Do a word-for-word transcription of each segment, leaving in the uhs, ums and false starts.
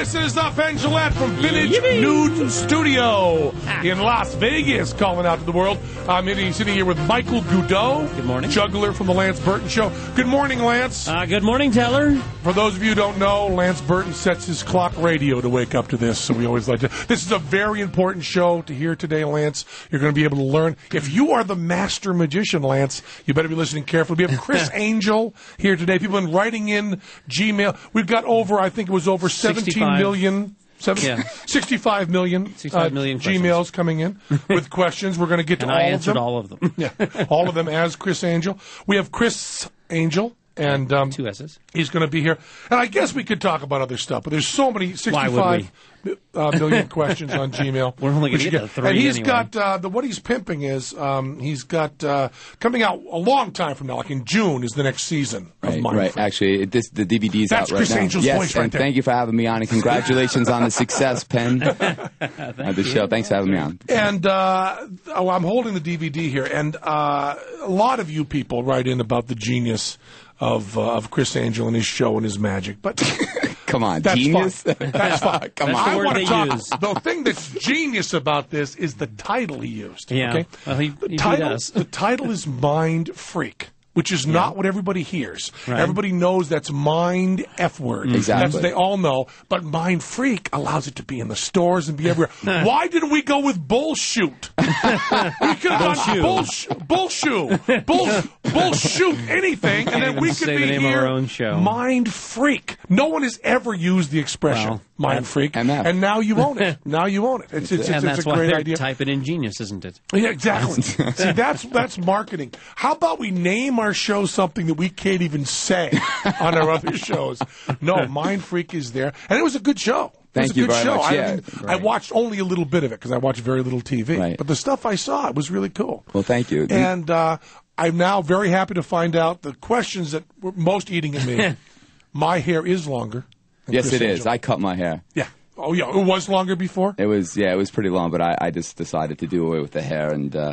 This is the Penn Jillette from Vintage Yippee. Nude Studio in Las Vegas, calling out to the world. I'm sitting here with Michael Goudeau. Good morning. Juggler from the Lance Burton Show. Good morning, Lance. Uh, good morning, Teller. For those of you who don't know, Lance Burton sets his clock radio to wake up to this, so we always like to. This is a very important show to hear today, Lance. You're going to be able to learn. If you are the master magician, Lance, you better be listening carefully. We have Chris Angel here today. People have been writing in Gmail. We've got over, I think it was over seventeen sixty-five million. Seven, yeah. sixty-five million, sixty-five million uh, Gmails coming in with questions. We're going to get to and all I of answered them. all of them. Yeah, all of them as Chris Angel. We have Chris Angel. And um, two S's. He's going to be here. And I guess we could talk about other stuff, but there's so many, sixty-five uh, million questions on Gmail. We're only going to get to three And he's anyway. got, uh, the, what he's pimping is, um, he's got, uh, coming out a long time from now, like in June is the next season of Right, Mind right. Freak. Actually, this, the D V D's That's out right Chris now. Angel's yes, voice right and there. thank you for having me on, and congratulations on the success, Penn, of the show. Thanks for having me on. And uh, oh, I'm holding the D V D here, and uh, a lot of you people write in about the genius of uh, of Chris Angel and his show and his magic, but come on, that's genius. Fine. That's fine. Come that's on, the word I want they to talk. use. The thing that's genius about this is the title he used. Yeah, okay? well, he, the he title, does. the title is Mind Freak, which is not what everybody hears. Right. Everybody knows that's mind F word. Exactly. That's what they all know. But Mind Freak allows it to be in the stores and be everywhere. Why didn't we go with Bullshoot? We could have done Bullshoot, Bullshoot, Bull, Bullshoot, anything, and then we could say be the name of here. our own show. Mind Freak. No one has ever used the expression Well, Mind Freak, M F. and now you own it. Now you own it. It's, it's, it's, and it's that's a why great they're idea. typing in genius, isn't it? Yeah, exactly. See, that's that's marketing. How about we name our show something that we can't even say on our other shows? No, Mind Freak is there, and it was a good show. It was Thank a you good very show. much. I, Yeah, mean, I right. watched only a little bit of it because I watch very little T V. Right. But the stuff I saw, it was really cool. Well, thank you. And uh, I'm now very happy to find out the questions that were most eating at me. My hair is longer. than yes, Chris it is. Angel. I cut my hair. Yeah. Oh, yeah. It was longer before? It was, yeah, it was pretty long, but I, I just decided to do away with the hair and uh,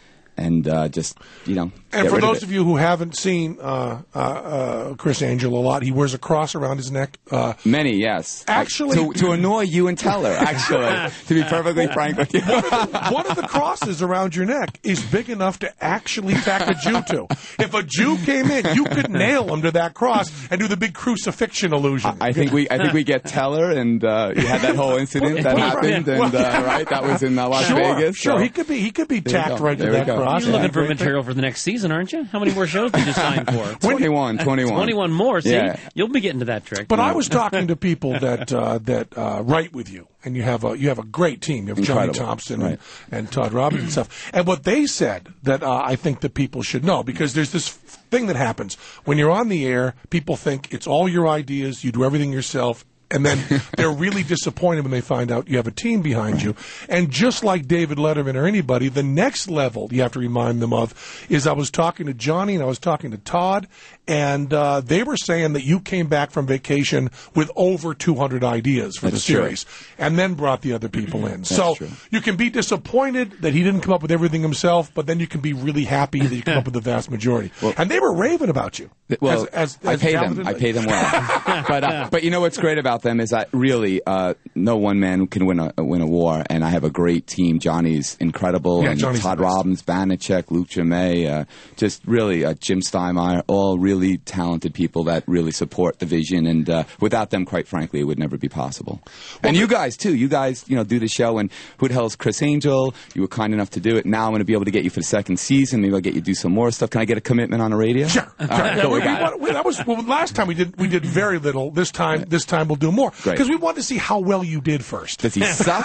and uh, just, you know. And get for rid those of, of you who haven't seen uh, uh, uh, Chris Angel a lot, he wears a cross around his neck. Uh, Many, yes. Actually- to, to annoy you and Teller, actually, to be perfectly frank with you. one of the crosses around your neck is big enough to actually tack a Jew to. If a Jew came in, you could nail him to that cross and do the big crucifixion illusion. I think we, I think we get Teller, and uh, you had that whole incident that happened, and uh, right, that was in uh, Las sure, Vegas. Sure, so. he could be. He could be There you tacked go. right to There we that go. cross. You're Yeah. looking for Great thing. material for the next season, aren't you? How many more shows did you sign for? twenty-one, twenty-one. twenty-one more. See, Yeah. you'll be getting to that trick. But I was talking to people that uh, that uh, write with you, and you have a you have a great team. You have Johnny Incredible. Thompson Right. and, and Todd Robbins and stuff. And what they said that uh, I think that people should know, because there's this thing that happens when you're on the air. People think it's all your ideas. You do everything yourself. And then they're really disappointed when they find out you have a team behind you. And just like David Letterman or anybody, the next level you have to remind them of is I was talking to Johnny and I was talking to Todd, and uh, they were saying that you came back from vacation with over two hundred ideas for That's the true. series, and then brought the other people in. so true. you can be disappointed that he didn't come up with everything himself, but then you can be really happy that you come up with the vast majority. Well- and they were raving about you. Well, as, as, I as pay them. talented- I pay them well. but uh, but you know what's great about them is that really uh, no one man can win a win a war, and I have a great team. Johnny's incredible, Yeah, and Johnny's Todd the best. Robbins, Banachek, Luke Jermay, uh, just really uh, Jim Steinmeier, all really talented people that really support the vision. And uh, without them, quite frankly, it would never be possible. and you guys too. You guys, you know, do the show. And who the hell's Chris Angel? You were kind enough to do it. Now I'm going to be able to get you for the second season. Maybe I'll get you to do some more stuff. Can I get a commitment on the radio? Sure. All sure. right, Yeah, cool, we- we we got it. want- we- that was well, last time we did we did very little. This time this time we'll do more Great. because we wanted to see how well you did first. Does he suck?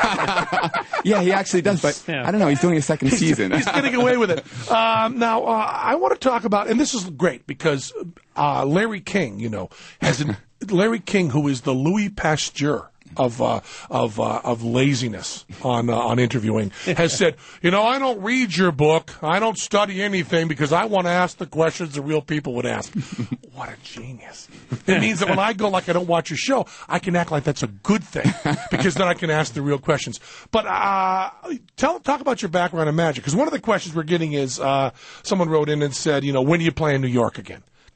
yeah, he actually does, but Yeah. I don't know. He's doing a second season. He's getting away with it. Um, now uh, I want to talk about, and this is great because uh, Larry King, you know, has an, Larry King, who is the Louis Pasteur of uh, of uh, of laziness on uh, on interviewing, has said, you know, I don't read your book, I don't study anything because I want to ask the questions the real people would ask. What a genius! It means that when I go like I don't watch your show, I can act like that's a good thing because then I can ask the real questions. But uh, tell talk about your background in magic, because one of the questions we're getting is uh, someone wrote in and said, you know, when do you play in New York again?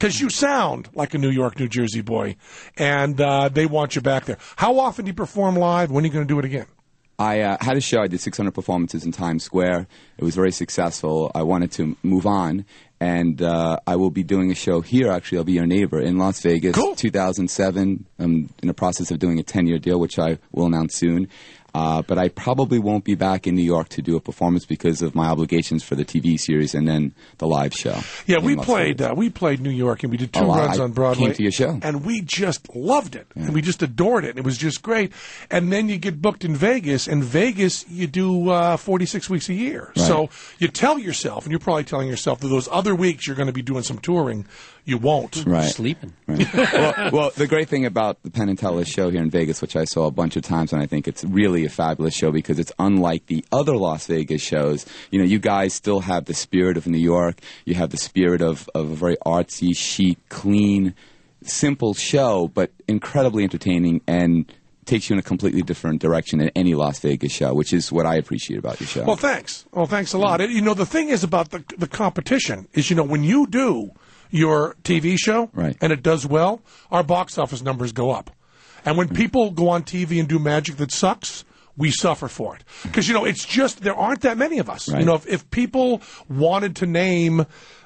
because you sound like a New York, New Jersey boy, and uh, they want you back there. How often do you perform live? When are you going to do it again? I uh, had a show. I did six hundred performances in Times Square. It was very successful. I wanted to move on, and uh, I will be doing a show here, actually. I'll be your neighbor in Las Vegas, cool. two thousand seven. I'm in the process of doing a ten-year deal, which I will announce soon. Uh, but I probably won't be back in New York to do a performance because of my obligations for the T V series and then the live show. Yeah, we played uh, we played New York, and we did two oh, runs I on Broadway. Came to your show, and we just loved it, yeah. and we just adored it. It was just great. And then you get booked in Vegas, and Vegas you do uh, forty-six weeks a year. Right. So you tell yourself, and you're probably telling yourself that those other weeks you're going to be doing some touring. You won't. Right. Sleeping. Right. well, well, the great thing about the Penn and Teller show here in Vegas, which I saw a bunch of times, and I think it's really a fabulous show because it's unlike the other Las Vegas shows. You know, you guys still have the spirit of New York. You have the spirit of, of a very artsy, chic, clean, simple show, but incredibly entertaining and takes you in a completely different direction than any Las Vegas show, which is what I appreciate about your show. Well, thanks. Well, thanks a lot. You know, the thing is about the the competition is, you know, when you do your T V show right. and it does well, our box office numbers go up. And when people go on T V and do magic that sucks, we suffer for it. Because, you know, it's just, there aren't that many of us. Right. You know, if, if people wanted to name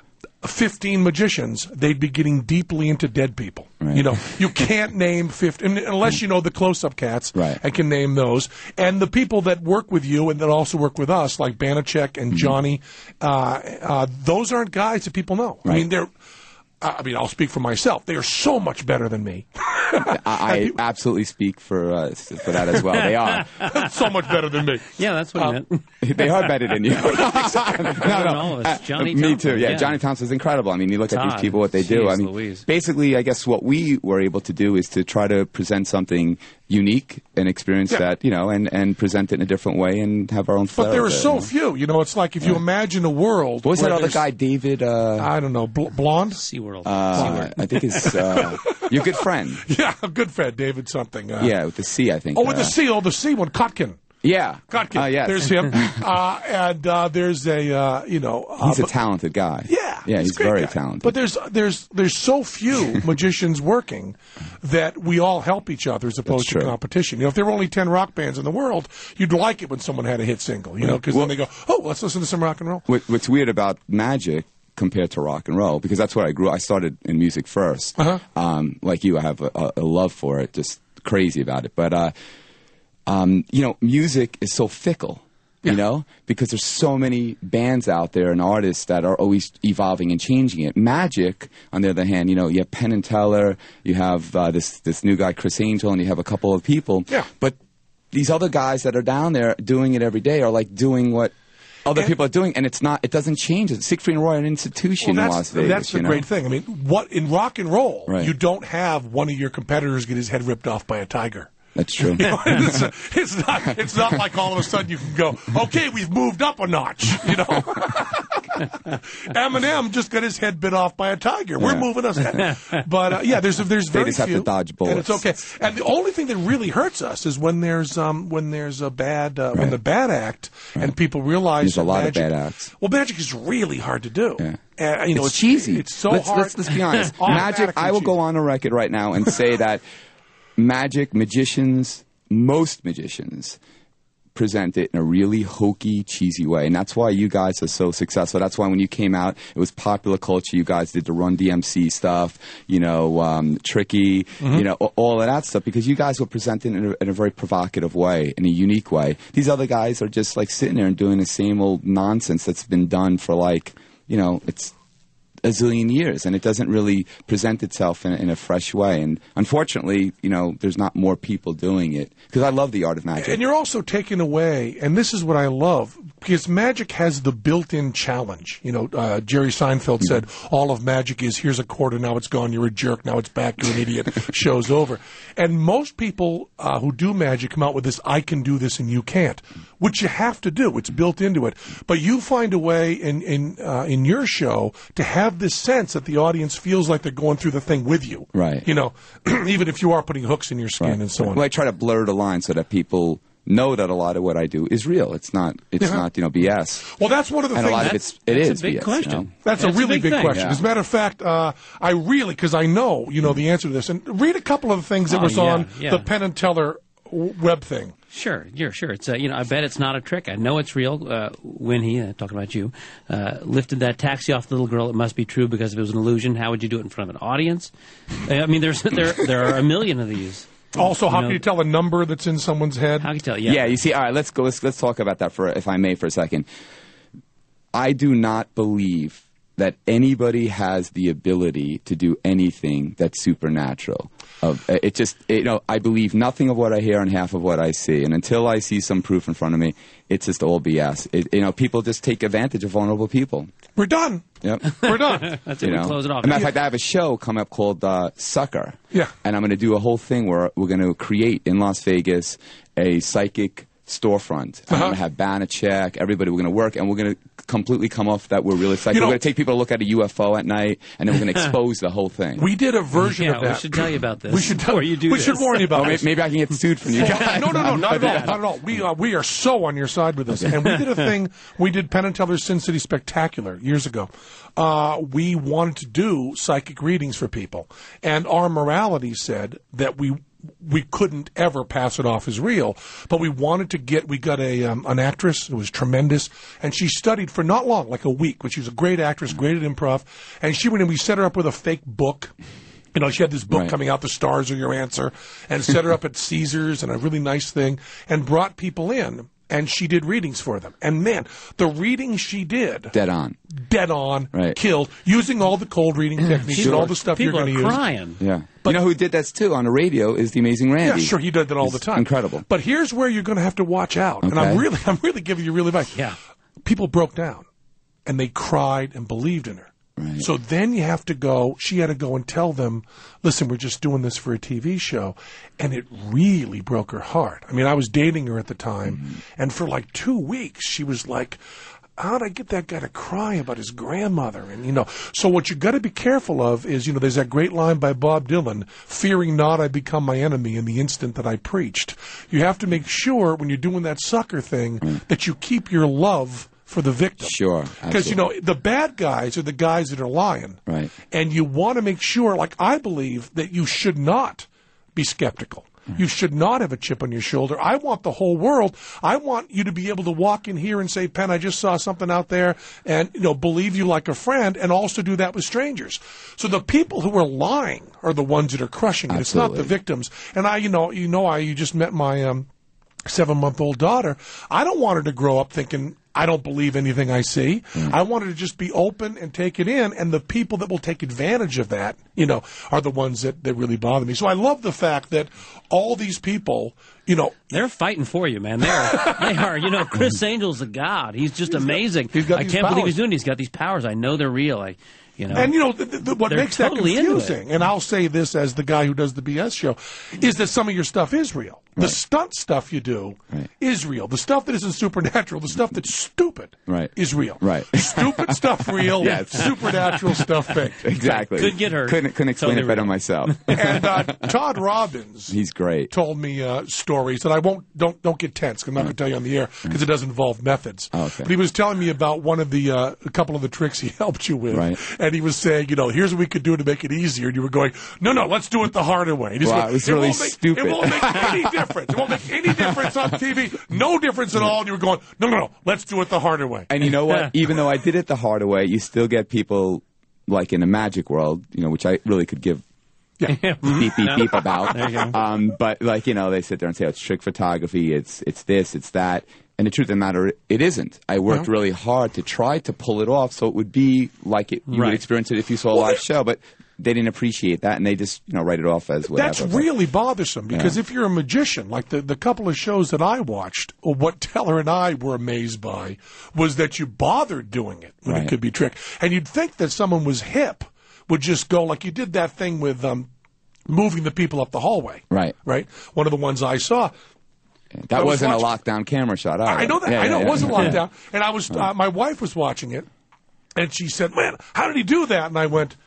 fifteen magicians, they'd be getting deeply into dead people. Right. You know, you can't name fifteen, unless you know the close-up cats right. and can name those. And the people that work with you and that also work with us, like Banachek and Johnny, uh, uh, those aren't guys that people know. Right. I mean, they're, I mean, I'll speak for myself. They are so much better than me. I, I absolutely speak for uh, for that as well. They are so much better than me. Yeah, that's what Um, he meant. they are better than you. no, than all of us. Johnny uh, me Thompson, too. Yeah, yeah. Johnny Thompson's incredible. I mean, you look at Todd, these people, what they do. jeez I mean, Louise. basically, I guess what we were able to do is to try to present something unique, an experience Yeah. that you know, and and present it in a different way and have our own. But there are flair of it, so you know? few. You know, it's like if you imagine a world. What was where that other there's- guy, David? Uh, I don't know, bl- blonde. SeaWorld. uh, SeaWorld. I think it's uh, your good friend. Yeah, a good friend, David something. Uh, Yeah, with the C, I think. Oh, with uh, the C, oh, the C one, Kotkin. Yeah. Kotkin. Uh, yes. There's him. uh, and uh, there's a, uh, you know. Uh, He's a but- talented guy. Yeah, Yeah, a he's great very guy. talented. But there's there's there's so few magicians working that we all help each other as opposed That's to true. competition. You know, if there were only ten rock bands in the world, you'd like it when someone had a hit single. You know, because Well- then they go, oh, let's listen to some rock and roll. What, what's weird about magic compared to rock and roll, because that's what I grew. I started in music first. Uh-huh. Um, like you, I have a, a love for it, just crazy about it. But uh, um, you know, music is so fickle. You Yeah. know, because there's so many bands out there and artists that are always evolving and changing it. Magic, on the other hand, you know, you have Penn and Teller, you have uh, this this new guy Chris Angel, and you have a couple of people. Yeah. But these other guys that are down there doing it every day are like doing what other And- people are doing, and it's not. It doesn't change. It's Siegfried and Roy, an institution Well, in that's, Las Vegas. that's the you know? great thing. I mean, what in rock and roll, Right. you don't have one of your competitors get his head ripped off by a tiger. That's true. You know, it's, it's not. It's not like all of a sudden you can go, okay, we've moved up a notch. You know, Eminem just got his head bit off by a tiger. We're Yeah. moving us ahead. But uh, yeah, there's there's They very just have to few, dodge and it's bullets. okay. And the only thing that really hurts us is when there's um when there's a bad uh, when Right. the bad act and people realize There's a that lot magic, of bad acts. Well, magic is really hard to do. Yeah. Uh, you know, it's, cheesy. It's so let's, hard. Let's, let's be honest. Automatically Magic. I will cheesy. go on a record right now and say that magic magicians, most magicians, present it in a really hokey, cheesy way, and that's why you guys are so successful. That's why when you came out, it was popular culture. You guys did the Run D M C stuff, you know, um, Tricky, Mm-hmm. you know, a- all of that stuff, because you guys were presenting it in a, in a very provocative way, in a unique way. These other guys are just like sitting there and doing the same old nonsense that's been done for like, you know, it's a zillion years, and it doesn't really present itself in, in a fresh way. And unfortunately, you know, there's not more people doing it, because I love the art of magic. And you're also taking away, and this is what I love, because magic has the built-in challenge. You know, uh, Jerry Seinfeld said, all of magic is, here's a quarter, now it's gone, you're a jerk, now it's back, you're an idiot, show's over. And most people uh, who do magic come out with this, I can do this and you can't, which you have to do. It's built into it. But you find a way in, in, uh, in your show to have this sense that the audience feels like they're going through the thing with you. Right. You know, even if you are putting hooks in your skin and so on. Well, I try to blur the line so that people know that a lot of what I do is real. It's not. It's Yeah. not you know B S. Well, that's one of the And a things. lot of That's- it's it that's a is big B S, question. You know? That's, That's a a really big big, thing. question. Yeah. As a matter of fact, uh, I really, because I know, you know, the answer to this. And read a couple of the things that Oh, was yeah, on yeah. the Penn and Teller w- web thing. Sure, you're sure. It's uh, you know, I bet it's not a trick. I know it's real. Uh, when he, uh, talking about you, uh, lifted that taxi off the little girl, it must be true because if it was an illusion, how would you do it in front of an audience? Uh, I mean, there's there there are a million of these. Also, how You can know- you tell a number that's in someone's head? How can you tell? Yeah. Yeah, You see, all right. Let's go. Let's let's talk about that for, if I may, for a second. I do not believe that anybody has the ability to do anything that's supernatural. Of it just, it, you know, I believe nothing of what I hear and half of what I see, and until I see some proof in front of me, it's just all B S. It, you know, people just take advantage of vulnerable people. We're done. Yep. We're done. that's it. You We know, close it off. As a matter of fact, I have a show come up called uh, Sucker. Yeah. And I'm going to do a whole thing where we're going to create in Las Vegas a psychic storefront. I'm Uh-huh. going to have Banachek, everybody. We're going to work, and we're going to completely come off that we're really psychic. You know- we're going to take people to look at a U F O at night, and then we're going to expose the whole thing. We did a version yeah, of that. we should tell you about this. We should tell before you do We this. should warn you about Or may- this. maybe I can get sued from you guys. no, no, no, not at all. Not at all. We uh, we are so on your side with this. And we did a thing. We did Penn and Teller's Sin City Spectacular years ago. Uh, we wanted to do psychic readings for people, and our morality said that we we couldn't ever pass it off as real. But we wanted to get. We got a um, an actress who was tremendous, and she studied for not long, like a week. But she was a great actress, great at improv, and she went and we set her up with a fake book. You know, she had this book Right. coming out, The Stars Are Your Answer, and set her up at Caesars and a really nice thing, and brought people in, and she did readings for them. And man, the readings she did, Dead on. dead on, Right. killed, using all the cold reading techniques and all the stuff you're People going are to use. crying. Yeah. you know who did that too on the radio is the Amazing Randy. Yeah, sure, he did that all He's the time. incredible. But here's where you're going to have to watch out, and I'm Okay. really, I'm really giving you real advice. Yeah. People broke down, and they cried and believed in her. Right. So then you have to go, she had to go and tell them, listen, we're just doing this for a T V show. And it really broke her heart. I mean, I was dating her at the time, Mm-hmm. and for like two weeks, she was like, how'd I get that guy to cry about his grandmother? And, you know, so what you got to be careful of is, you know, there's that great line by Bob Dylan, fearing not I become my enemy in the instant that I preached. You have to make sure when you're doing that sucker thing that you keep your love for the victim. Sure, Because, you know, the bad guys are the guys that are lying. Right. And you want to make sure, like I believe, that you should not be skeptical. You should not have a chip on your shoulder. I want the whole world. I want you to be able to walk in here and say, Penn, I just saw something out there, and, you know, believe you like a friend, and also do that with strangers. So the people who are lying are the ones that are crushing it. It's not the Absolutely. victims. And I, you know, you know, I you just met my um, seven-month-old daughter. I don't want her to grow up thinking, I don't believe anything I see. I want her to just be open and take it in, and the people that will take advantage of that, you know, are the ones that, that really bother me. So I love the fact that all these people, you know, They're fighting for you, man. They are. They are. You know, Chris Angel's a god. He's just amazing. he's got I these can't believe powers. he's doing. it. He's got these powers. I know they're real. I, you know. and you know, the, the, what They're makes totally that into it. confusing, and I'll say this as the guy who does the B S show, is that some of your stuff is real. The stunt stuff you do Right. is real. The stuff that isn't supernatural, the stuff that's stupid, Right. is real. Right. Stupid stuff real, Yeah, it's- supernatural stuff fake. Exactly. Could get hurt. Couldn't, couldn't explain Totally it better real. myself. And uh, Todd Robbins He's great. told me uh, stories that I won't don't don't get tense. 'Cause I'm not going to tell you on the air because it does involve methods. Oh, okay. But he was telling me about one of the uh, a couple of the tricks he helped you with, Right. and he was saying, you know, here's what we could do to make it easier. And you were going, no, no, let's do it the harder way. And he's Wow, going, it was it really won't make, stupid." It won't make any difference. It won't make any difference on T V. No difference at all. And you were going, no, no, no, let's do it the harder way. And you know what? Even though I did it the harder way, you still get people like in the magic world, you know, which I really could give Yeah. beep beep beep about. There you go. Um, but like you know, they sit there and say oh, it's trick photography, it's it's this, it's that. And the truth of the matter, it isn't. I worked Yeah. really hard to try to pull it off so it would be like it, you Right. would experience it if you saw a Well, live they- show. But they didn't appreciate that, and they just you know write it off as whatever. That's But- really bothersome because if you're a magician, like the, the couple of shows that I watched, or what Teller and I were amazed by was that you bothered doing it when it Right. could be trick. And you'd think that someone was hip would just go like you did that thing with um, moving the people up the hallway. Right. Right? One of the ones I saw. that I was wasn't watching- a lockdown camera shot. Either. I know that. Yeah, I know yeah, it wasn't yeah. locked down. And I was, uh, my wife was watching it, and she said, "Man, how did he do that?" And I went,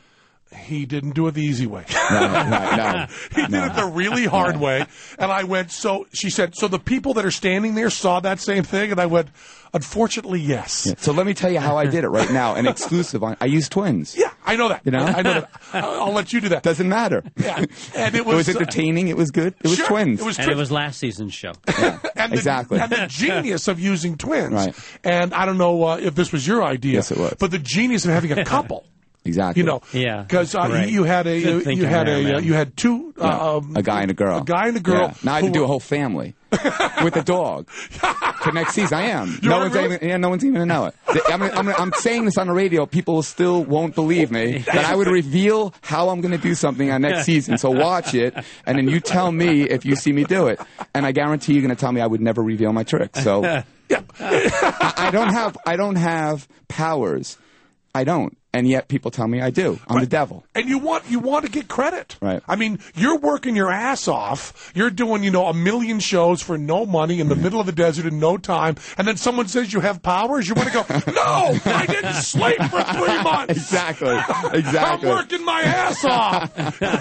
he didn't do it the easy way. No, no, no. He did it the really hard way. And I went, so she said, so the people that are standing there saw that same thing? And I went, unfortunately, yes. Yeah. So let me tell you how I did it right now. An exclusive on, I use twins. Yeah, I know that. You know? I know that. I'll, I'll let you do that. Doesn't matter. Yeah. And it was, it was entertaining. It was good. It was sure, twins. It was And twi- it was last season's show. Yeah, and the, exactly. And the genius of using twins. Right. And I don't know uh, if this was your idea. Yes, it was. But the genius of having a couple. Exactly. You know, Yeah, because uh, correct. you, you had a Good you, thinking had there, a uh, man. you had two Yeah. uh, um, a guy and a girl. a guy and a girl. Yeah. Now I who can do were- a whole family with a dog for next season. I am. You no are one's really? even. Yeah, no one's even gonna know it. I'm, I'm, I'm saying this on the radio. People still won't believe me that I would reveal how I'm going to do something on next season. So watch it, and then you tell me if you see me do it. And I guarantee you're going to tell me I would never reveal my trick. So Yeah. I, I don't have. I don't have powers. I don't. And yet people tell me I do. I'm the devil. And you want you want to get credit. Right. I mean, you're working your ass off. You're doing, you know, a million shows for no money in the middle of the desert in no time. And then someone says you have powers. You want to go, no, I didn't sleep for three months. Exactly. Exactly. I'm working my ass off.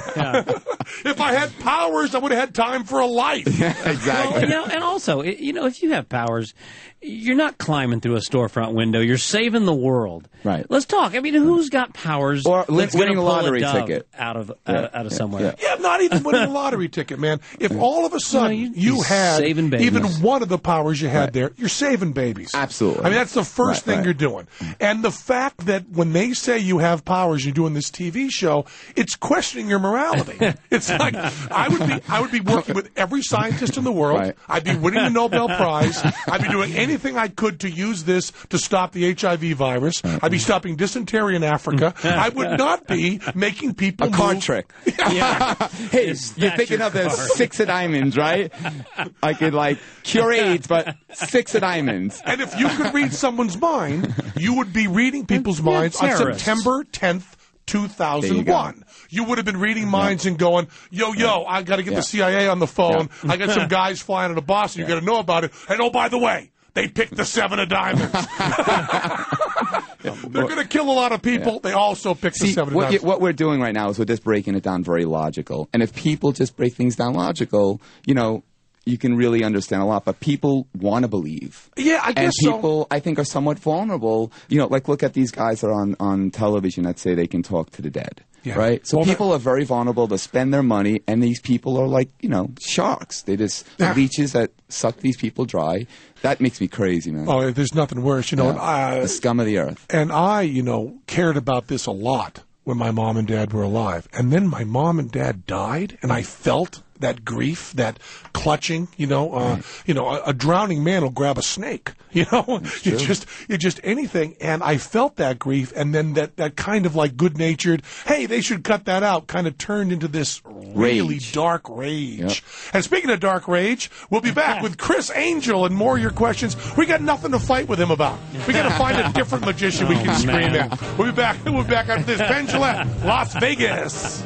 If I had powers, I would have had time for a life. Exactly. Well, you know, and also, i- you know, if you have powers, you're not climbing through a storefront window. You're saving the world. Right. Let's talk. I mean, who's got powers? Or li- that's gonna winning a pull lottery dove ticket. out of Yeah, out, out of yeah, somewhere. yeah. Yeah, not even winning a lottery ticket, man. If all of a sudden you- you, you're had saving babies. even one of the powers you had Right. there, you're saving babies. Absolutely. I mean, that's the first Right, thing right. you're doing. And the fact that when they say you have powers, you're doing this T V show, it's questioning your morality. It's like I would be, I would be working with every scientist in the world. Right. I'd be winning the Nobel Prize. I'd be doing anything I could to use this to stop the H I V virus. I'd be stopping dysentery in Africa. I would not be making people A card move. trick. Yeah. Hey, It's you're not thinking your of the card. six of diamonds, right? I could like cure AIDS, but six of diamonds. And if you could read someone's mind, you would be reading people's Yeah, minds on terrorists. September tenth, two thousand one. You would have been reading minds and going, yo, yo, I got to get Yeah. the C I A on the phone. I got some guys flying into Boston. You got to know about it. And oh, by the way, they picked the seven of diamonds. They're going to kill a lot of people. They also picked the See, seven of what, you, diamonds. what we're doing right now is we're just breaking it down very logical. And if people just break things down logical, you know, you can really understand a lot. But people want to believe. Yeah, I And guess so. people, I think, are somewhat vulnerable. You know, like look at these guys that are on, on television that say they can talk to the dead. Yeah. Right? So Well, people are very vulnerable to spend their money, and these people are like, you know, sharks. They just Yeah. leeches that suck these people dry. That makes me crazy, man. Oh, there's nothing worse. You know, and I, the scum of the earth. And I, you know, cared about this a lot when my mom and dad were alive. And then my mom and dad died, and I felt that grief, that clutching, you know, uh, you know, a, a drowning man will grab a snake, you know, you just, you just anything. And I felt that grief, and then that, that kind of like good-natured, hey, they should cut that out, kind of turned into this really Rage. dark rage. Yep. And speaking of dark rage, we'll be back with Chris Angel and more of your questions. We got nothing to fight with him about. We got to find a different magician we Oh, can scream man. at. We'll be back. We'll be back after this. Penn Jillette, Las Vegas.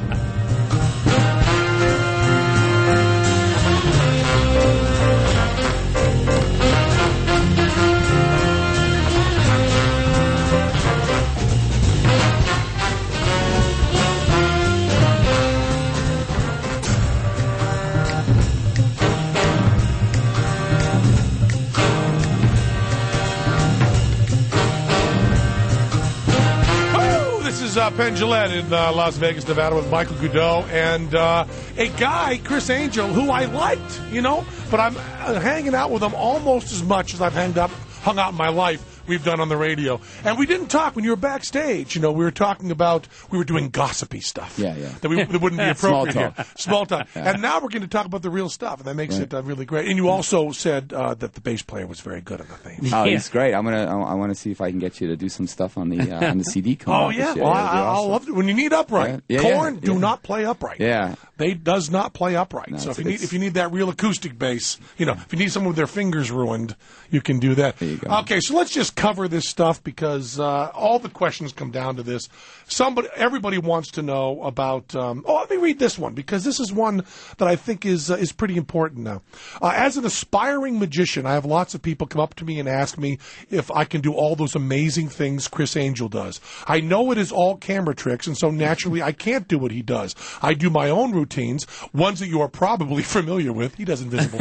Woo! This is uh, Penn Jillette in uh, Las Vegas, Nevada, with Michael Goudot and uh, a guy, Chris Angel, who I liked, you know, but I'm uh, hanging out with him almost as much as I've hanged out, hung out in my life. We've done on the radio. And we didn't talk when you were backstage. You know, we were talking about, we were doing gossipy stuff. Yeah, yeah. That, we, that wouldn't be Small appropriate talk. here. Small talk. And now we're going to talk about the real stuff, and that makes it uh, really great. And you also said uh, that the bass player was very good on the theme. Oh, Yeah. he's great. I'm gonna. I, I want to see if I can get you to do some stuff on the uh, on the C D. coming Oh, out this yeah. year. Well, That'd be I, I'll awesome. love it. When you need upright, Yeah, yeah, Korn yeah, do yeah. not play upright. Yeah. They does not play upright. No, so if you it's- need if you need that real acoustic bass, you know, if you need someone with their fingers ruined, you can do that. There you go. Okay, so let's just just cover this stuff because uh, all the questions come down to this. Somebody, everybody wants to know about. Um, oh, let me read this one because this is one that I think is uh, is pretty important now. Uh, as an aspiring magician, I have lots of people come up to me and ask me if I can do all those amazing things Criss Angel does. I know it is all camera tricks, and so naturally I can't do what he does. I do my own routines, ones that you are probably familiar with. He does Invisible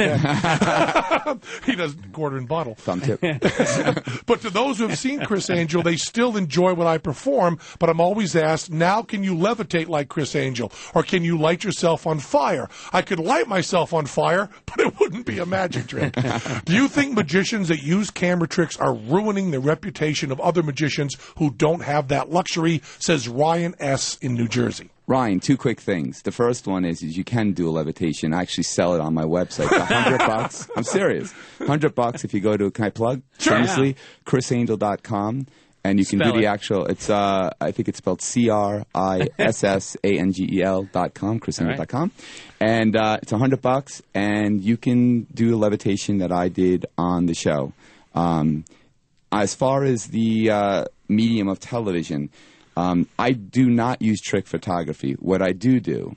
Man. He does quarter and bottle. Thumb tip. But to those who have seen Criss Angel, they still enjoy what I perform, but I'm always asked, now can you levitate like Criss Angel? Or can you light yourself on fire? I could light myself on fire, but it wouldn't be a magic trick. Do you think magicians that use camera tricks are ruining the reputation of other magicians who don't have that luxury? Says Ryan S. in New Jersey. Ryan, two quick things. The first one is, is you can do a levitation. I actually sell it on my website for a hundred bucks. I'm serious. Hundred bucks if you go to, can I plug? Sure. Honestly, Yeah. Criss Angel dot com. And you can Spell do the it. actual, it's, uh, I think it's spelled C R I S S A N G E L dot com, Criss Angel dot com. And uh, it's a hundred bucks, and you can do the levitation that I did on the show. Um, as far as the uh, medium of television, um, I do not use trick photography. What I do do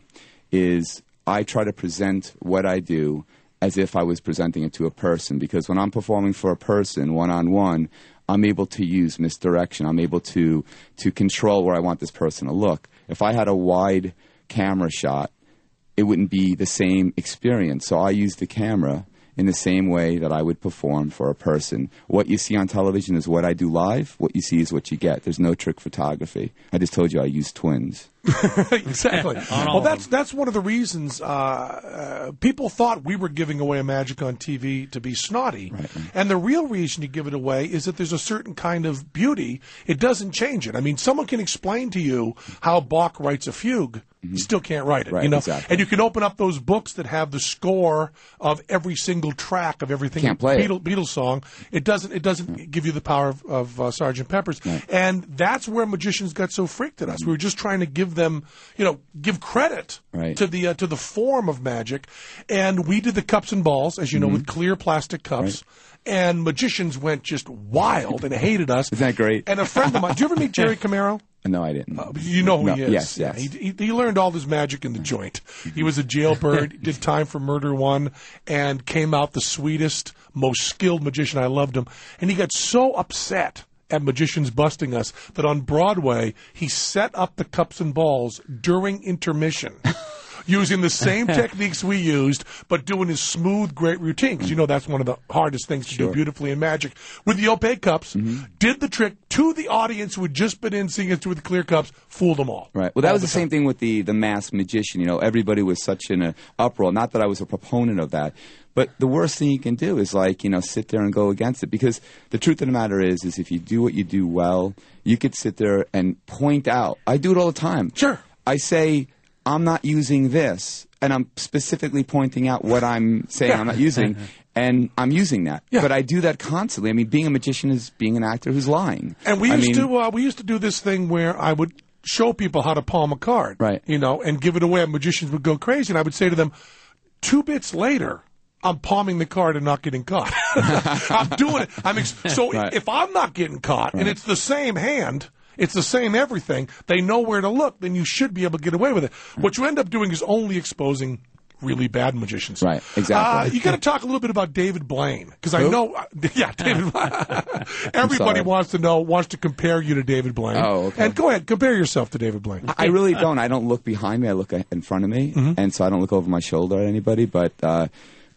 is I try to present what I do as if I was presenting it to a person, because when I'm performing for a person one-on-one, I'm able to use misdirection. I'm able to to control where I want this person to look. If I had a wide camera shot, it wouldn't be the same experience. So I use the camera in the same way that I would perform for a person. What you see on television is what I do live. What you see is what you get. There's no trick photography. I just told you I use twins. Exactly. On all Well, of that's them. that's one of the reasons uh, uh, people thought we were giving away a magic on T V to be snotty, Right, right. and the real reason you give it away is that there's a certain kind of beauty. It doesn't change it. I mean, someone can explain to you how Bach writes a fugue. You still can't write it, Right, you know. exactly. And you can open up those books that have the score of every single track of everything. Can't play it. Beatles, Beatles song. It doesn't. It doesn't give you the power of, of uh, Sergeant Pepper's. And that's where magicians got so freaked at us. We were just trying to give them, you know, give credit Right. to the uh, to the form of magic. And we did the cups and balls, as you know, with clear plastic cups. And magicians went just wild and hated us. Isn't that great? And a friend of mine. Did you ever meet Jerry Camaro? No, I didn't. You know who No, he is. yes, Yeah, yes. He, he, he learned all this magic in the joint. He was a jailbird, did time for Murder One, and came out the sweetest, most skilled magician. I loved him. And he got so upset at magicians busting us that on Broadway, he set up the cups and balls during intermission. Using the same techniques we used, but doing his smooth, great routine. Because you know that's one of the hardest things to do beautifully in magic. With the opaque cups, did the trick to the audience who had just been in seeing us with the clear cups, fooled them all. Right. Well, that All was the time. same thing with the, the masked magician. You know, everybody was such in a uproar. Not that I was a proponent of that, but the worst thing you can do is like, you know, sit there and go against it. Because the truth of the matter is, is if you do what you do well, you could sit there and point out. I do it all the time. Sure. I say, I'm not using this, and I'm specifically pointing out what I'm saying I'm not using, and I'm using that. Yeah. But I do that constantly. I mean, being a magician is being an actor who's lying. And we I used mean, to uh, we used to do this thing where I would show people how to palm a card, Right. You know, and give it away. And magicians would go crazy, and I would say to them, two bits later, I'm palming the card and not getting caught. I'm doing it. I'm ex- so Right. if I'm not getting caught, and it's the same hand. It's the same everything. They know where to look. Then you should be able to get away with it. What you end up doing is only exposing really bad magicians. Right, exactly. Uh, you got to talk a little bit about David Blaine because I know, yeah, David. Everybody sorry. wants to know, wants to compare you to David Blaine. Oh, okay. And go ahead, compare yourself to David Blaine. I really don't. I don't look behind me. I look in front of me, and so I don't look over my shoulder at anybody. But uh,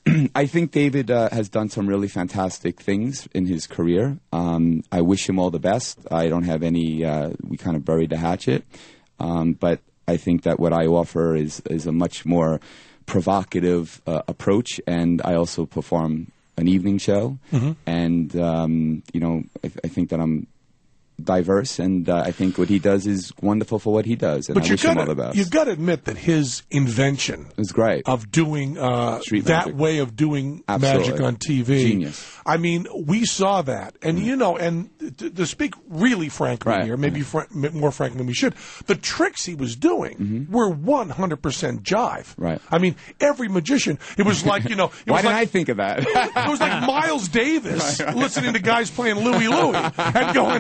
I think David uh, has done some really fantastic things in his career. Um, I wish him all the best. I don't have any. Uh, we kind of buried the hatchet, um, but I think that what I offer is is a much more provocative uh, approach, and I also perform an evening show, and um, you know, I, I think that I'm diverse, and uh, I think what he does is wonderful for what he does, and but I you wish him gotta, all the best. You've got to admit that his invention It was great. of doing uh, Street that magic. way of doing Absolutely. magic on T V. Genius. I mean, we saw that, and you know, and to, to speak really frankly Right. here, maybe fr- more frankly than we should, the tricks he was doing Mm-hmm. were one hundred percent jive. Right. I mean, every magician, it was like, you know, it Why was didn't like, I think of that? it was like Miles Davis listening to guys playing Louie Louie and going,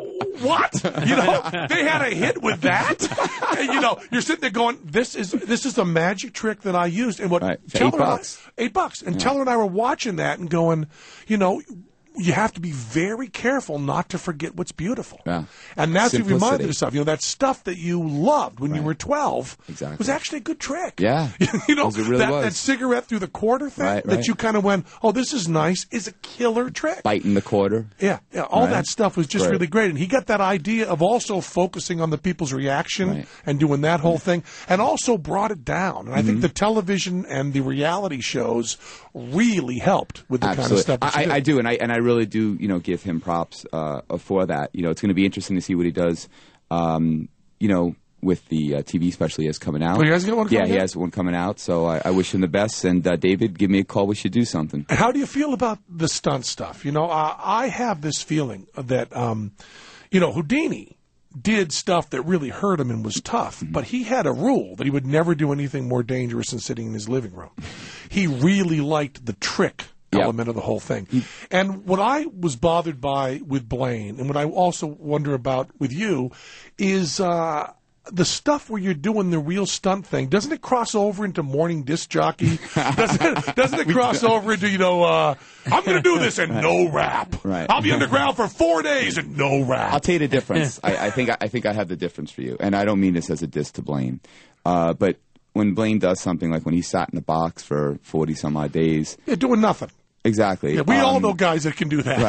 what? You know, they had a hit with that. And, you know, you're sitting there going, this is this is a magic trick that I used. And what Right. For Teller eight and I- bucks. eight bucks. And Teller and I were watching that and going, you know, you have to be very careful not to forget what's beautiful. Yeah. And that's what we reminded Simplicity. us of. You know, that stuff that you loved when you Right. were twelve Exactly. was actually a good trick. Yeah. you know, Because it really that, was. that cigarette through the quarter thing Right, that right. you kind of went, oh, this is nice, is a killer trick. Biting the quarter. Yeah, yeah, all Right. that stuff was just Great. really great. And he got that idea of also focusing on the people's reaction Right. and doing that whole thing, and also brought it down. And I Mm-hmm. think the television and the reality shows really helped with the kind of Absolutely. stuff that I, you did. I do, and I and I really do, you know, give him props uh, for that. You know, it's going to be interesting to see what he does. Um, you know, with the uh, T V special he has coming out. Oh, he has got one Yeah, coming he out? has one coming out. So I, I wish him the best. And uh, David, give me a call. We should do something. And how do you feel about the stunt stuff? You know, uh, I have this feeling that, um, you know, Houdini did stuff that really hurt him and was tough, Mm-hmm. but he had a rule that he would never do anything more dangerous than sitting in his living room. He really liked the trick Yep. element of the whole thing. And what I was bothered by with Blaine, and what I also wonder about with you, is uh, the stuff where you're doing the real stunt thing. Doesn't it cross over into morning disc jockey? doesn't, it, doesn't it cross over into, you know, uh, I'm going to do this and no rap. Right. I'll be underground for four days and no rap. I'll tell you the difference. I, I think I, I think I have the difference for you, and I don't mean this as a diss to Blaine, uh, but when Blaine does something like when he sat in the box for forty some odd days, You're doing nothing. exactly. Yeah, we um, all know guys that can do that.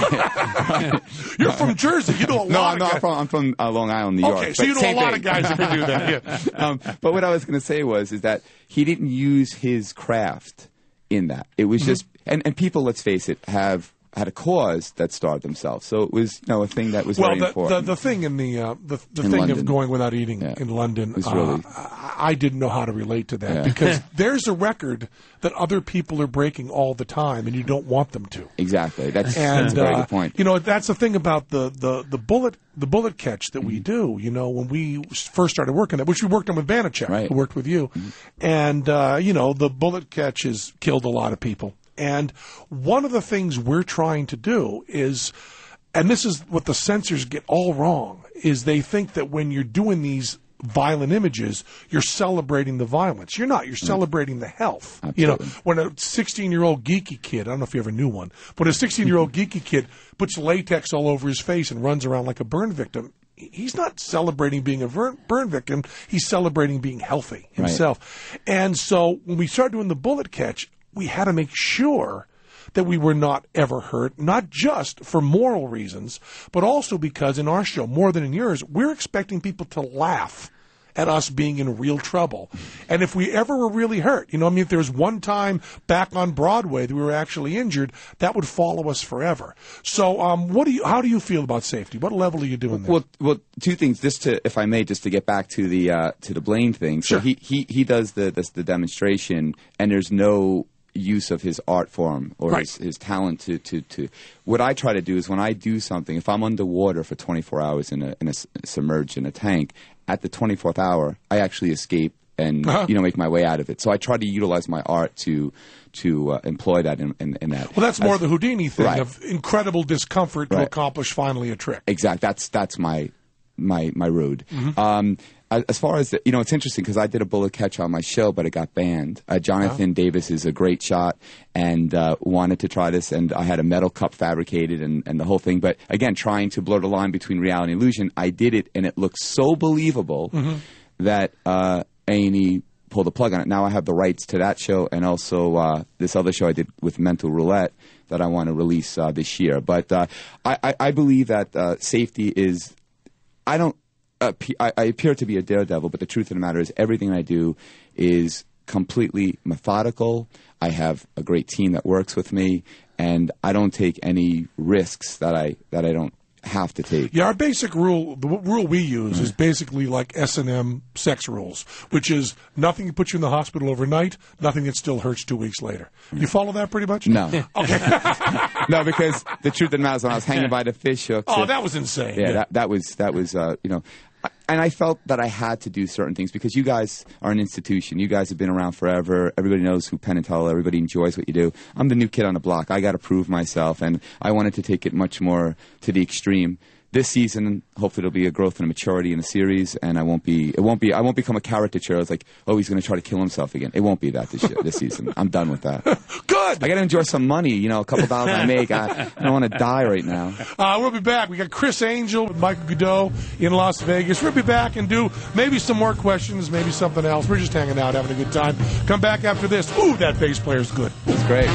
Right, right. You're from Jersey. You know a lot No, of I'm, not, guys. I'm from, I'm from uh, Long Island, New York. Okay, so but you know a same lot thing. of guys that can do that. Yeah. um, but what I was going to say was is that he didn't use his craft in that. It was Mm-hmm. just, and, and people, let's face it, have had a cause that starved themselves. So it was, you know, a thing that was Well, very the, the important. the thing in the uh, the, the In thing of London. going without eating Yeah. in London, was uh, really- I, I didn't know how to relate to that Yeah. because there's a record that other people are breaking all the time, and you don't want them to. exactly. That's, And that's a very uh, good point. you know that's the thing about the, the, the bullet the bullet catch that Mm-hmm. we do. You know, when we first started working it, which we worked on with Banachek, Right. who worked with you, and uh, you know the bullet catch has killed a lot of people. And one of the things we're trying to do is, and this is what the censors get all wrong, is they think that when you're doing these violent images, you're celebrating the violence. You're not. You're celebrating the health. You know, Absolutely. when a sixteen-year-old geeky kid, I don't know if you ever knew one, but a sixteen-year-old geeky kid puts latex all over his face and runs around like a burn victim, he's not celebrating being a ver- burn victim. He's celebrating being healthy himself. And so when we started doing the bullet catch, we had to make sure that we were not ever hurt, not just for moral reasons, but also because in our show, more than in yours, we're expecting people to laugh at us being in real trouble. And if we ever were really hurt, you know, I mean, if there was one time back on Broadway that we were actually injured, that would follow us forever. So, um, what do you? How do you feel about safety? What level are you doing there? Well, well, two things. Just to, if I may, just to get back to the uh, to the Blaine thing. So Sure. he, he he does the, the the demonstration, and there's no use of his art form or Right. his, his talent to, to, to what I try to do is when I do something, if I'm underwater for twenty-four hours in a, in a s- submerged in a tank, at the twenty-fourth hour I actually escape and Uh-huh. you know make my way out of it. So I try to utilize my art to to uh, employ that in, in, in that. Well, that's more As- the Houdini thing Right. of incredible discomfort to Right. accomplish finally a trick. Exact. That's that's my my my road. Mm-hmm. Um, as as far as the, you know, it's interesting because I did a bullet catch on my show, but it got banned. Uh, Jonathan Davis is a great shot and uh, wanted to try this, and I had a metal cup fabricated and, and the whole thing. But again, trying to blur the line between reality and illusion, I did it, and it looked so believable Mm-hmm. that uh, A and E pulled the plug on it. Now I have the rights to that show and also uh, this other show I did with Mental Roulette that I want to release uh, this year. But uh, I, I, I believe that uh, safety is. I don't. Uh, I, I appear to be a daredevil, but the truth of the matter is, everything I do is completely methodical. I have a great team that works with me, and I don't take any risks that I that I don't have to take. Yeah, our basic rule, the w- rule we use is basically like S and M sex rules, which is nothing that puts you in the hospital overnight, nothing that still hurts two weeks later. You follow that pretty much? No. Okay. No, because the truth of the matter is when I was hanging by the fish hooks. Oh, it- that was insane. Yeah, Yeah. That, that was, that was uh, you know, I- and I felt that I had to do certain things because you guys are an institution. You guys have been around forever. Everybody knows who Penn and Teller. Everybody enjoys what you do. I'm the new kid on the block. I got to prove myself, and I wanted to take it much more to the extreme. This season, hopefully, there'll be a growth and a maturity in the series, and I won't be. It won't be. I won't become a caricature. It's like, oh, he's going to try to kill himself again. It won't be that this year, this season. I'm done with that. Good. I got to enjoy some money. You know, a couple dollars I make. I, I don't want to die right now. Uh, we'll be back. We got Chris Angel with Michael Godot in Las Vegas. We'll be back and do maybe some more questions, maybe something else. We're just hanging out, having a good time. Come back after this. Ooh, that bass player's good. It's great.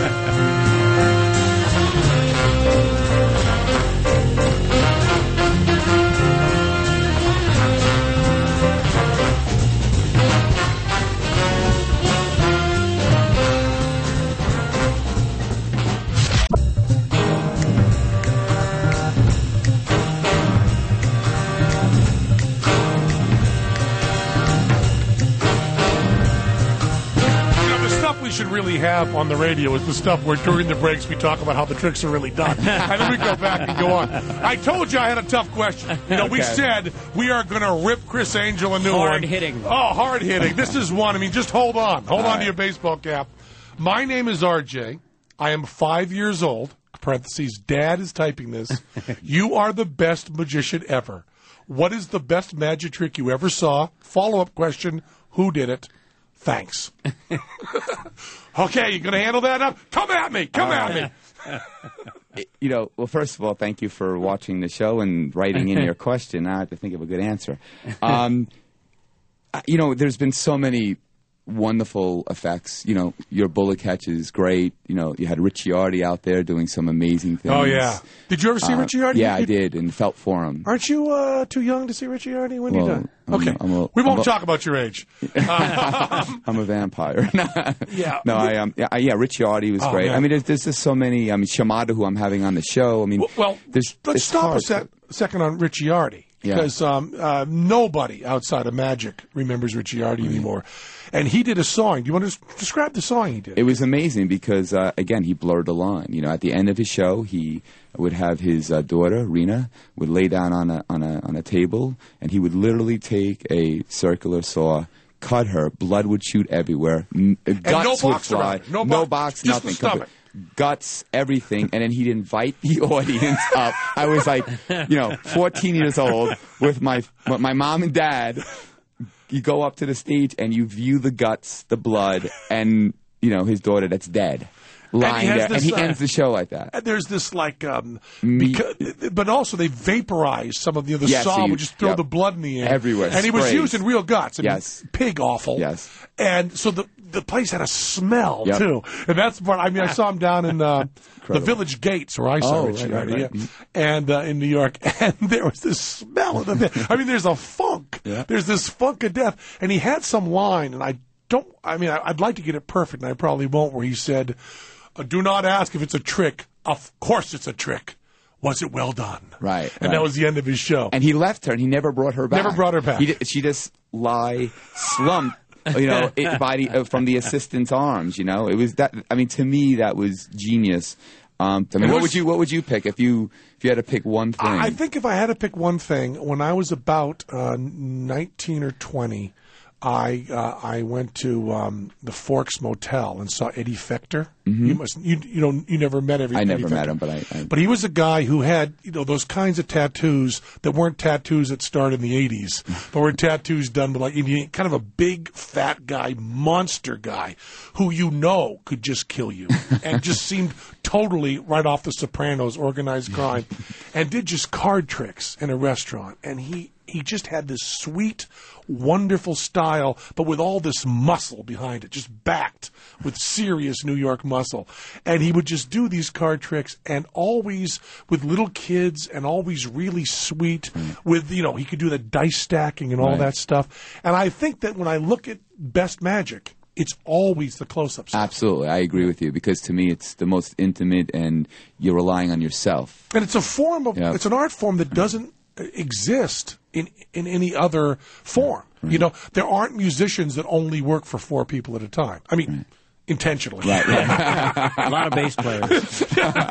You know, the stuff we should really have on the radio is the stuff where during the breaks we talk about how the tricks are really done. And then we go back and go on. I told you I had a tough question. You know, we Okay. said we are going to rip Chris Angel a new one. Hard hitting. Oh, hard hitting. This is one. I mean, just hold on. Hold All on to right. your baseball cap. My name is R J. I am five years old. Parentheses, Dad is typing this. You are the best magician ever. What is the best magic trick you ever saw? Follow-up question, who did it? Thanks. Okay, you going to handle that up? Come at me. Come All at right. me. You know, well, first of all, thank you for watching the show and writing in your question. Now I have to think of a good answer. Um, you know, there's been so many wonderful effects. You know, your bullet catch is great. You know, you had Ricciardi out there doing some amazing things. Oh, yeah. Did you ever see Uh, Ricciardi? Yeah, I You- did, and felt for him. Aren't you uh, too young to see Ricciardi when Well, you done? I'm- Okay. I'm a- we won't I'm a- talk about your age. Uh, I'm a vampire. Yeah. No, I um, yeah, I- yeah, Ricciardi was Oh, great. man. I mean, there's, there's just so many. I mean, Shimada, who I'm having on the show. I mean, well, there's, let's it's stop hard. a sec- second on Ricciardi. Yeah. Because um, uh, nobody outside of Magic remembers Ricciardi Mm-hmm. anymore. And he did a song. Do you want to s- describe the song he did? It was amazing because, uh, again, he blurred the line. You know, at the end of his show, he would have his uh, daughter, Rena, would lay down on a, on, a, on a table, and he would literally take a circular saw, cut her, blood would shoot everywhere, m- uh, guts no would box fly. around it. No no box, box, just the nothing. stomach. Guts, everything, and then he'd invite the audience up. I was like, you know, fourteen years old with my with my mom and dad. You go up to the stage and you view the guts, the blood, and you know his daughter that's dead, lying has there, this, and he uh, ends the show like that. And there's this like, um, Me- because, but also they vaporize some of the other Yes, saw so you- would just throw yep. the blood in the air Everywhere, and he was sprays. using real guts. I mean, Yes. pig awful. Yes. And so the the place had a smell Yep. too, and that's part. I mean, I saw him down in uh, the Incredible. Village Gates where I saw Oh, Richie right, right, Hardy, right. yeah. and uh, in New York, and there was this smell of the thing. I mean, there's a funk. Yeah. There's this funk of death, and he had some line, and I don't. I mean, I, I'd like to get it perfect, and I probably won't. Where he said, uh, "Do not ask if it's a trick. Of course, it's a trick. Was it well done?" Right, and right. that was the end of his show. And he left her, and he never brought her back. Never brought her back. He, di- she just lie slumped, you know, it, by the, uh, from the assistant's arms. You know, it was that. I mean, to me, that was genius. Um, I mean, It what was- would you what would you pick if you if you had to pick one thing? I I think if I had to pick one thing, when I was about uh, nineteen or twenty, I uh, I went to um, the Forks Motel and saw Eddie Fector. You must you you know you never met every I Eddie never met Fector. him, but I, I But he was a guy who had, you know, those kinds of tattoos that weren't tattoos that started in the eighties, but were tattoos done with like Indian, kind of a big, fat guy, monster guy, who you know could just kill you, and just seemed totally right off The Sopranos, organized crime, and did just card tricks in a restaurant, and he. He just had this sweet, wonderful style, but with all this muscle behind it, just backed with serious New York muscle. And he would just do these card tricks, and always with little kids, and always really sweet. With, you know, he could do the dice stacking and all Right. that stuff. And I think that when I look at Best Magic, it's always the close-up stuff. Absolutely, I agree with you, because to me it's the most intimate, and you're relying on yourself. And it's a form of, Yeah. it's an art form that doesn't exist in in any other form. Right. You know, there aren't musicians that only work for four people at a time. I mean, right. intentionally. Right, right. A lot of bass players.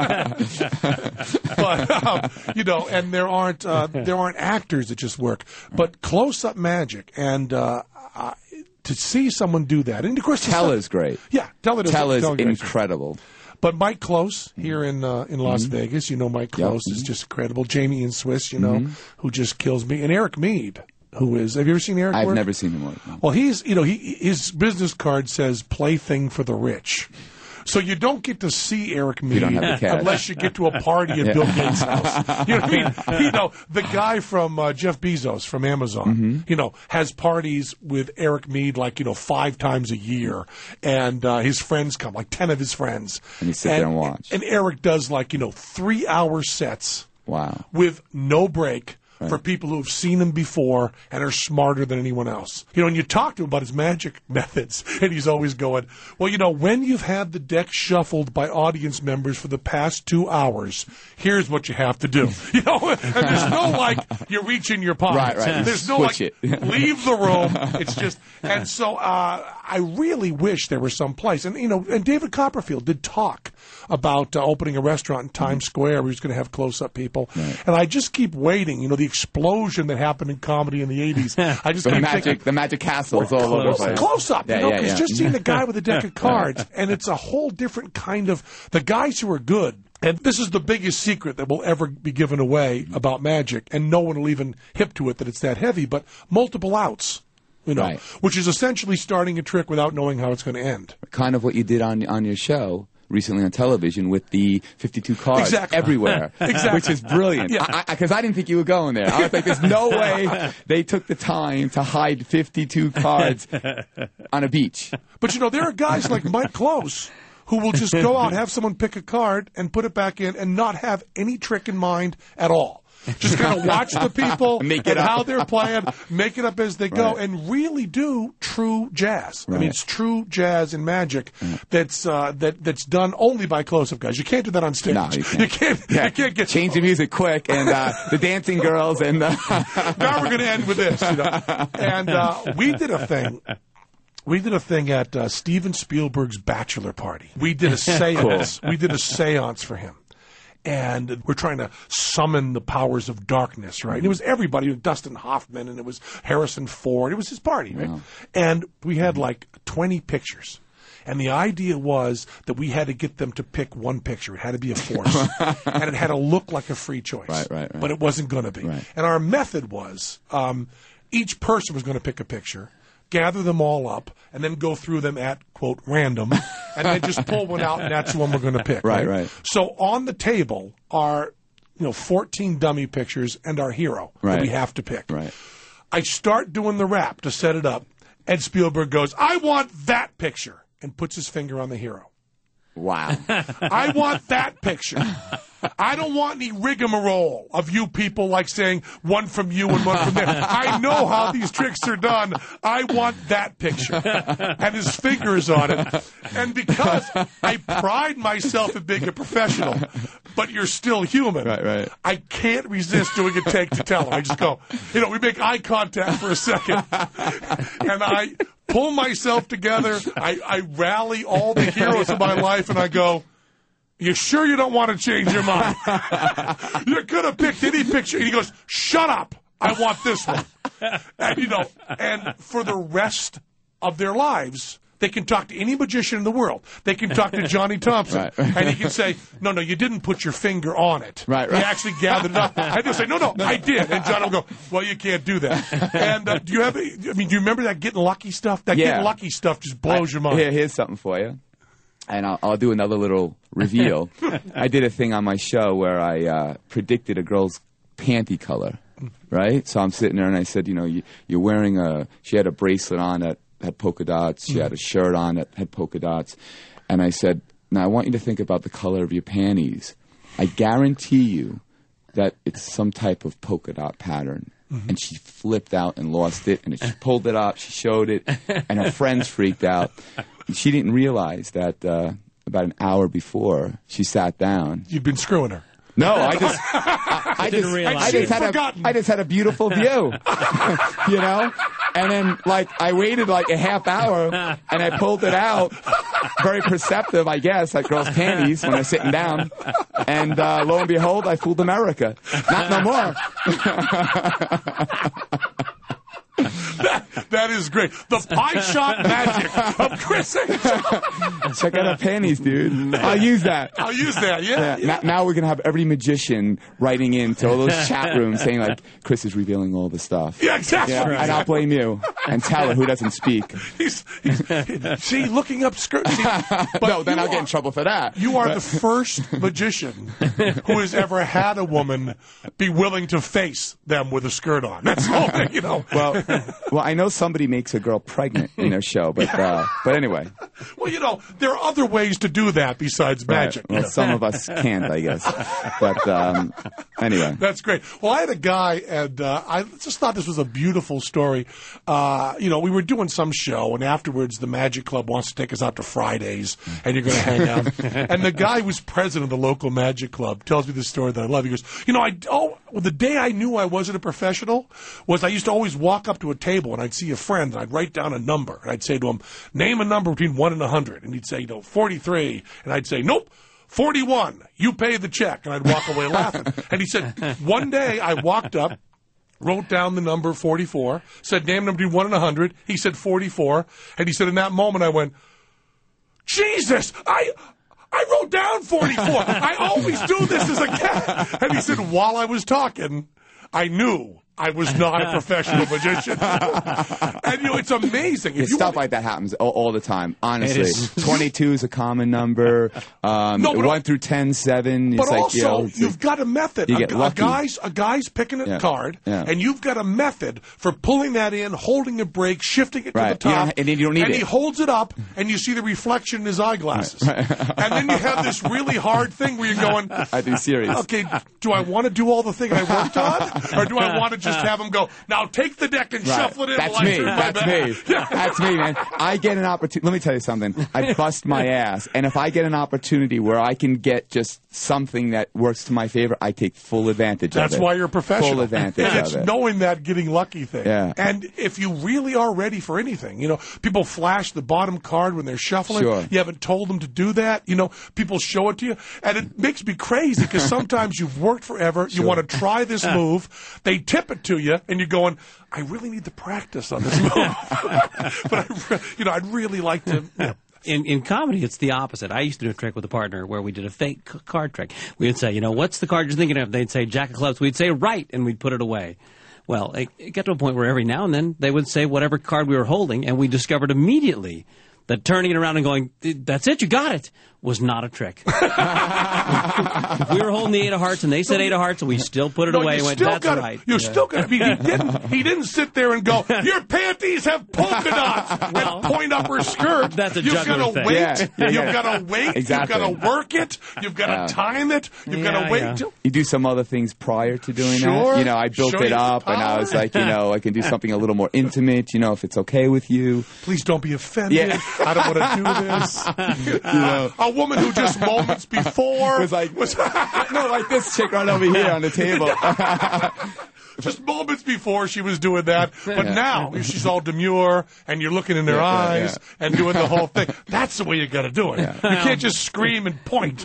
But um, you know, and there aren't uh, there aren't actors that just work. But close-up magic, and uh, uh, to see someone do that, and of course, Tella's great. Yeah, Tella does. Tella's Tella incredible. But Mike Close here in uh, in Las mm-hmm. Vegas, you know, Mike Close yep. is just incredible. Jamie in Swiss, you know, mm-hmm. who just kills me, and Eric Mead, who is. Have you ever seen Eric? I've work? never seen him work. No. Well, he's you know he his business card says "plaything for the rich." So you don't get to see Eric Mead you don't have the cash. unless you get to a party at yeah. Bill Gates' house. You know what I mean? You know, the guy from uh, Jeff Bezos from Amazon, mm-hmm. you know, has parties with Eric Mead like, you know, five times a year. And uh, his friends come, like ten of his friends. And you sit and, there and watch. And Eric does like, you know, three-hour sets. Wow. With no break. Right. For people who have seen him before and are smarter than anyone else. You know, and you talk to him about his magic methods, and he's always going, well, you know, when you've had the deck shuffled by audience members for the past two hours, here's what you have to do. You know, and there's no, like, you reach in your pocket. Right, right. There's no, Switch like, it. leave the room. It's just, and so uh, I really wish there was some place. And, you know, and David Copperfield did talk about uh, opening a restaurant in Times Square where he was going to have close-up people. Right. And I just keep waiting, you know, the explosion that happened in comedy in the eighties. I just the keep magic, thinking, the magic castles all close, over the place. Close up, yeah, you know, yeah, it's yeah. just seeing the guy with a deck of cards, and it's a whole different kind of the guys who are good. And this is the biggest secret that will ever be given away about magic, and no one will even hip to it that it's that heavy. But multiple outs. You know, right. which is essentially starting a trick without knowing how it's going to end. Kind of what you did on on your show recently on television with the fifty-two cards exactly. everywhere, exactly. which is brilliant. Because yeah. I, I, I didn't think you were going there. I was like, there's no way they took the time to hide fifty-two cards on a beach. But, you know, there are guys like Mike Close who will just go out, have someone pick a card and put it back in and not have any trick in mind at all. Just kind of watch the people make and it how up. they're playing, make it up as they go, Right. and really do true jazz. Right. I mean, it's true jazz and magic right. that's uh, that that's done only by close-up guys. You can't do that on stage. No, you can't. You can't, Yeah. you can't get Change the music quick, and uh, the dancing girls, and the now we're going to end with this. You know? And uh, we did a thing. We did a thing at uh, Steven Spielberg's bachelor party. We did a seance. Cool. We did a seance for him. And we're trying to summon the powers of darkness, right? And it was everybody, it was Dustin Hoffman, and it was Harrison Ford. It was his party, right? Wow. And we had like twenty pictures. And the idea was that we had to get them to pick one picture. It had to be a force. And it had to look like a free choice. Right, right, right. But it wasn't going to be. Right. And our method was um, each person was going to pick a picture, gather them all up, and then go through them at, quote, random, and then just pull one out, and that's the one we're going to pick. Right, right, right. So on the table are, you know, fourteen dummy pictures and our hero right. that we have to pick. Right. I start doing the rap to set it up, and Spielberg goes, I want that picture, and puts his finger on the hero. Wow. I want that picture. I don't want any rigmarole of you people like saying one from you and one from there. I know how these tricks are done. I want that picture. And his finger's on it. And because I pride myself in being a professional, but you're still human, right, right. I can't resist doing a take to tell. I just go, you know, we make eye contact for a second. And I pull myself together. I, I rally all the heroes of my life, and I go, you sure you don't want to change your mind? You could have picked any picture. And he goes, shut up. I want this one. And, you know, and for the rest of their lives, they can talk to any magician in the world. They can talk to Johnny Thompson. Right. And he can say, no, no, you didn't put your finger on it. Right, right. You actually gathered it up. I just say, no, no, I did. And John will go, well, you can't do that. And uh, do you have, I mean, do you remember that getting lucky stuff? That Yeah. getting lucky stuff just blows I, your mind. Here, here's something for you. And I'll, I'll do another little reveal. I did a thing on my show where I uh, predicted a girl's panty color, right? So I'm sitting there and I said, you know, you, you're wearing a, she had a bracelet on that had polka dots. She had a shirt on that had polka dots. And I said, now I want you to think about the color of your panties. I guarantee you that it's some type of polka dot pattern. mm-hmm. and she flipped out and lost it. And she pulled it up, she showed it, and her friends freaked out. And she didn't realize that uh, about an hour before she sat down. You'd been screwing her. No, I just, I, I just, I just had a, I just had a beautiful view, you know. And then, like, I waited like a half hour, and I pulled it out. Very perceptive, I guess, like girls' panties when they're sitting down. And uh, lo and behold, I fooled America. Not no more. That, that is great. The pie shot magic of Chris Angel. Check out our panties, dude. I'll use that. I'll use that, yeah. yeah. yeah. Now, now we're going to have every magician writing into all those chat rooms saying, like, Chris is revealing all the stuff. Yeah, exactly. Yeah, and I'll blame you and Tyler, who doesn't speak. He's, he's, see, looking up script. See, but no, then I'll are, get in trouble for that. You are the first magician who has ever had a woman be willing to face them with a skirt on. That's all, you know. Well, well, I know somebody makes a girl pregnant in their show, but uh, but anyway. Well, you know, there are other ways to do that besides magic. Right. Well, you know? some of us can't, I guess. But um, anyway. That's great. Well, I had a guy, and uh, I just thought this was a beautiful story. Uh, you know, we were doing some show, and afterwards the Magic Club wants to take us out to Fridays, and you're going to hang out. And the guy who's president of the local Magic Club tells me this story that I love. He goes, you know, I oh, well, the day I knew I wasn't a professional was I used to always walk up to a table, and I'd see a friend, and I'd write down a number, and I'd say to him, name a number between one and a hundred, and he'd say, you know, forty-three, and I'd say, nope. forty-one, you pay the check. And I'd walk away laughing. And he said, one day I walked up, wrote down the number forty-four, said, name number between one and one hundred. He said forty-four. And he said, in that moment I went, Jesus, I... I wrote down forty-four. I always do this as a cat. And he said, while I was talking, I knew I was not a professional magician. And, you know, it's amazing. Yeah, if you stuff want, like that happens all, all the time, honestly. twenty-two is a common number. Um, No, but- one through ten, seven. But it's like, also, you know, it's you've like- got a method. You a, get a lucky. guy's a guy's picking a Yeah. card, Yeah. and you've got a method for pulling that in, holding a break, shifting it Right. to the You top, don't- and then you don't need and it. he holds it up, and you see the reflection in his eyeglasses. And then you have this really hard thing where you're going, I'd be serious. okay, do I want to do all the thing I worked on, or do I want to just have him go, now take the deck and Right. shuffle it in? That's while I me. turn my That's back." me. That's me, man. I get an opportunity. Let me tell you something. I bust my ass, and if I get an opportunity where I can get just something that works to my favor, I take full advantage That's of it. why you're a professional. Full advantage And it's of it. knowing that getting lucky thing. Yeah. And if you really are ready for anything, you know, people flash the bottom card when they're shuffling. Sure. You haven't told them to do that. You know, people show it to you. And it makes me crazy because sometimes you've worked forever. You Sure. want to try this move. They tip it to you, and you're going, I really need to practice on this move. But, I, re- you know, I'd really like to... You know, In, in comedy, it's the opposite. I used to do a trick with a partner where we did a fake c- card trick. We would say, you know, what's the card you're thinking of? They'd say Jack of Clubs. We'd say right, and we'd put it away. Well, it, it got to a point where every now and then they would say whatever card we were holding, and we discovered immediately that turning it around and going, that's it, you got it, was not a trick. If we were holding the eight of hearts and they said eight of hearts, and we still put it No, away you and went, still that's gotta, right. You Yeah. still got to be. He didn't. He didn't sit there and go, "Your panties have polka dots," Well, and point up her skirt. that's a You've juggler got to thing. wait. Yeah, yeah, You've yeah. got to wait. Exactly. You've got to work it. You've got to Yeah. time it. You've got Yeah, to wait. yeah. till- You do some other things prior to doing Sure. that. You know, I built Show it you the up, and I power. was like, you know, I can do something a little more intimate. You know, if it's okay with you. Please don't be offended. Yeah. I don't want to do this. Uh, a woman who just moments before Was like, was no, like this chick right over here on the table. just moments before she was doing that, but Yeah. now she's all demure, and you're looking in their Yeah, yeah, eyes and doing the whole thing. That's the way you got to do it. You can't just scream and point.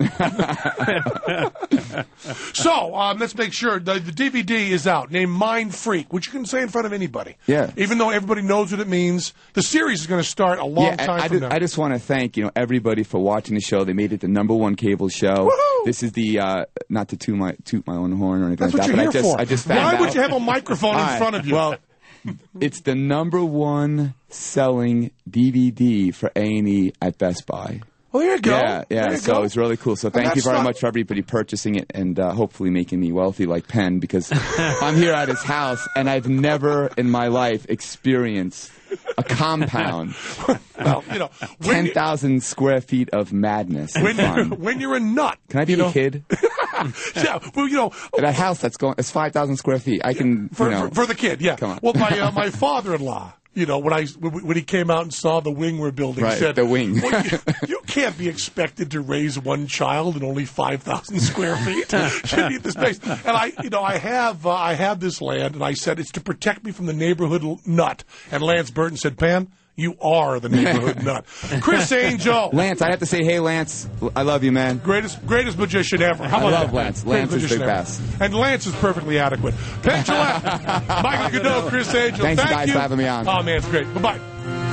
So um, let's make sure the, the D V D is out. Named Mind Freak, which you can say in front of anybody. Yeah. Even though everybody knows what it means, the series is going to start a long Yeah, time I, I from just, now. I just want to thank, you know, everybody for watching the show. They made it the number one cable show. Woohoo! This is the uh, not to toot my toot my own horn or anything That's like what that, you're but here I just for. I just found Why out. would you have a microphone All in right. front of you? Well, it's the number one selling D V D for A and E at Best Buy. well, there you go. Yeah, There yeah. you So go. it's really cool. So And thank you that's very not- much for everybody purchasing it and uh, hopefully making me wealthy like Penn, because I'm here at his house and I've never in my life experienced a compound, Well, you know, when, ten you- thousand square feet of madness and when, you're, fun. when you're a nut. Can I be you a know, kid? yeah, well, you know, That house that's going, it's five thousand square feet. I can, for, you know. for, for the kid, yeah. Come on. Well, my uh, my father-in-law, you know, when I when he came out and saw the wing we're building, Right, said, the wing. well, you, you can't be expected to raise one child in only five thousand square feet. You need the space. And I, you know, I have uh, I have this land, and I said it's to protect me from the neighborhood l- nut. And Lance Burton said, Pan, you are the neighborhood nut. Chris Angel. Lance, I have to say, hey, Lance, I love you, man. Greatest greatest magician ever. How I about love that? Lance. Greatest Lance is the magician ever. best. And Lance is perfectly adequate. Penn Jillette, Michael Godot, Chris Angel. Thanks, Thank guys, you. for having me on. Oh, man, it's great. Bye-bye.